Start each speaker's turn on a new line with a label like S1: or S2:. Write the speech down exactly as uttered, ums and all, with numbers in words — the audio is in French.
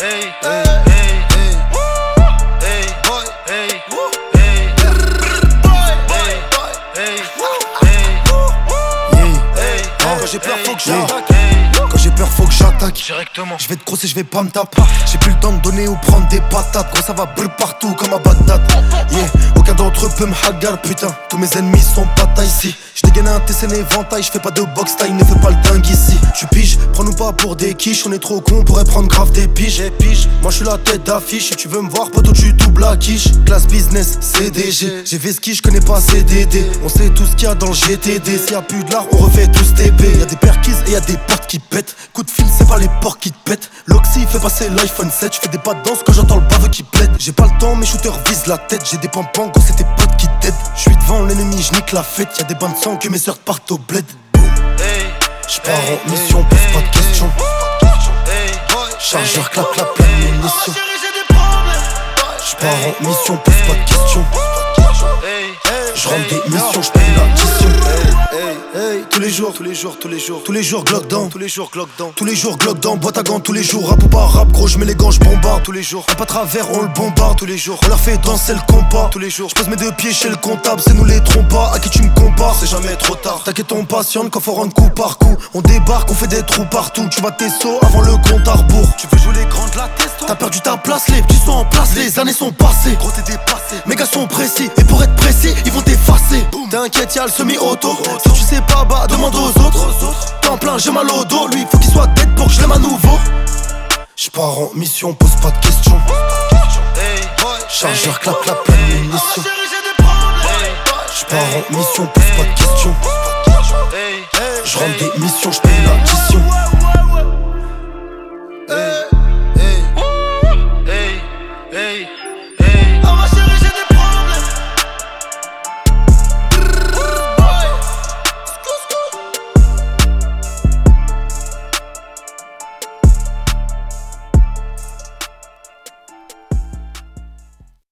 S1: hey, hey, hey, hey, hey, boy, hey, hey, hey, hey, hey,
S2: quand j'ai peur faut que j'attaque. Quand j'ai peur faut que j'attaque.
S1: Directement.
S2: Je vais te crosser, je vais pas me taper. J'ai plus le temps de donner ou prendre des patates. Gros ça va brûler partout comme à Bagdad. Yeah. Aucun d'entre eux peut me hagar, putain. Tous mes ennemis sont pas taille ici. J'dégaine un T C N éventail, j'fais pas de box taille, ne fais pas le dingue ici. J'suis pige, prends-nous pas pour des quiches. On est trop con, on pourrait prendre grave des piges. Pige. Moi j'suis la tête d'affiche. Si tu veux me voir, poteau tu tout blackish. Classe business, C D G. J'ai Veski, j'connais pas C D D. On sait tout ce qu'il y a dans le G T D. S'il y a plus de l'art, on refait tous T P. Y'a des perquis et y'a des portes qui pètent. Coup de fil, c'est pas les porcs qui te pètent. L'oxy fait passer l'iPhone sept. J'fais des pas de danse quand j'entends le baveux qui plaide. J'ai pas le temps, mes shooters visent la tête. J'ai des pampans quand c'est tes potes qui t'aident. J'suis devant l'ennemi, j'nique la fête. Y'a des bains de sang que mes sœurs partent au bled. J'pars en mission, pose pas de questions. Chargeur, clap, clap, plein de munitions. J'pars en mission, pose pas de questions. J'rentre des missions, j'paye l'addition. Hey, tous les jours, tous les jours, tous les jours, tous les jours Glock down, tous les jours Glock down, tous les jours Glock down, boîte à gants tous les jours, rap ou pas rap, gros j'mets les gants, j'bombarde tous les jours, rap à travers, on le bombarde tous les jours, on leur fait danser le compas tous les jours, j'pose mes deux pieds chez le comptable, c'est nous les trompas, à qui tu me compares, c'est jamais trop tard, t'inquiète on patiente quand faut rendre coup par coup, on débarque, on fait des trous partout, tu vas tes sauts avant le compte à rebours, tu veux jouer les grands de la testo, t'as perdu ta place, les petits sont en place, les années sont passées, gros t'es dépassé, mes gars sont précis, et pour être précis, ils vont t'effacer, t'inquiète y'a le semi-auto, si tu sais pas bah demande aux autres, temps plein j'ai mal au dos, lui faut qu'il soit tête pour que je l'aime à nouveau. J'pars en mission, pose pas de questions. Chargeur, clap, clap, plein de munitions. J'pars en mission, pose pas de questions. J'rentre des missions, j'paye l'addition.